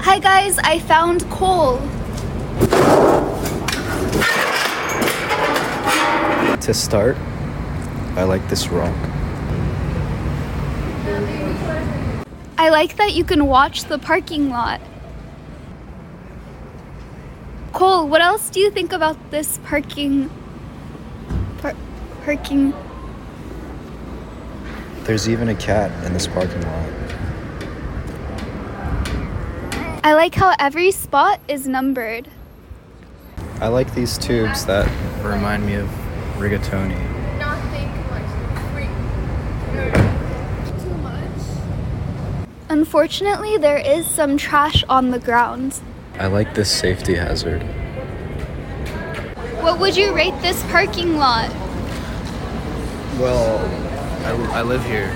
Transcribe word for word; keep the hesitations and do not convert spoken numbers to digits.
Hi guys, I found coal. To start, I like this rock. I like that you can watch the parking lot. Cole, what else do you think about this parking... Par parking... There's even a cat in this parking lot. I like how every spot is numbered. I like these tubes that remind me of rigatoni. Unfortunately, there is some trash on the ground. I like this safety hazard. What would you rate this parking lot? Well, I, I live here.